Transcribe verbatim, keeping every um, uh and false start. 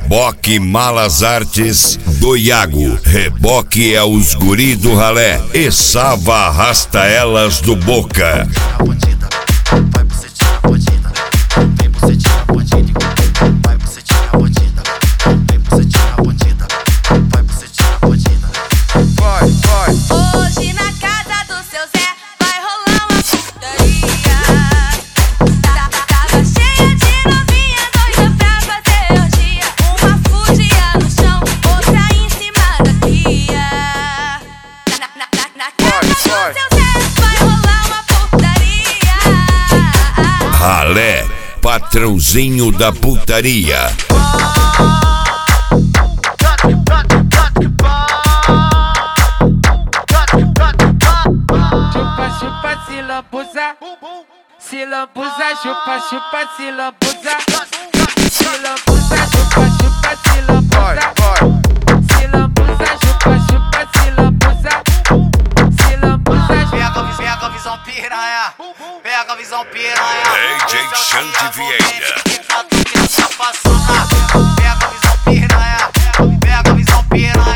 Reboque Malas Artes do Iago. Reboque é os guri do ralé. E Sava arrasta elas do Boca. Hoje na casa do seu Zé vai rolar uma putaria. Tava cheia de novinha doida pra fazer orgia. Uma fugia no chão, outra em cima da pia. Na, na, na, na casa do seu Zé vai rolar uma putaria. Ralé, patrãozinho da putaria. Chupa, se lambuza, se lambuza, chupa, chupa, se lambuza, se lambuza, chupa, chupa, se lambuza, se lambuza, chupa, chupa, se lambuza, se lambuza. Pega, pega a visão piranha, pega a visão piranha. D J Xande Vieira. Pega a visão piranha, pega a visão piranha.